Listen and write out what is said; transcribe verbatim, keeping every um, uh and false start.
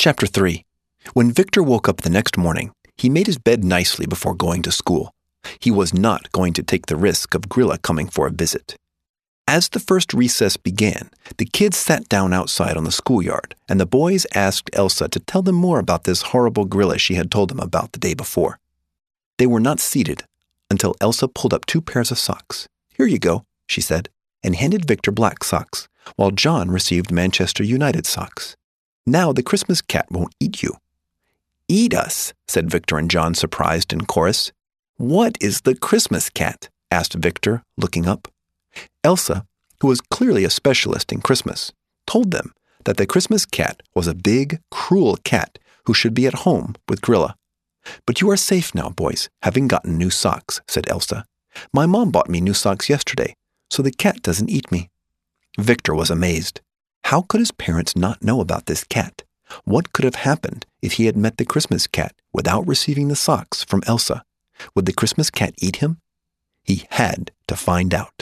Chapter three. When Victor woke up the next morning, he made his bed nicely before going to school. He was not going to take the risk of Grilla coming for a visit. As the first recess began, the kids sat down outside on the schoolyard, and the boys asked Elsa to tell them more about this horrible Grilla she had told them about the day before. They were not seated until Elsa pulled up two pairs of socks. "Here you go," she said, and handed Victor black socks, while John received Manchester United socks. "Now the Christmas cat won't eat you." "Eat us," said Victor and John, surprised in chorus. "What is the Christmas cat?" asked Victor, looking up. Elsa, who was clearly a specialist in Christmas, told them that the Christmas cat was a big, cruel cat who should be at home with Grilla. "But you are safe now, boys, having gotten new socks," said Elsa. "My mom bought me new socks yesterday, so the cat doesn't eat me." Victor was amazed. How could his parents not know about this cat? What could have happened if he had met the Christmas cat without receiving the socks from Elsa? Would the Christmas cat eat him? He had to find out.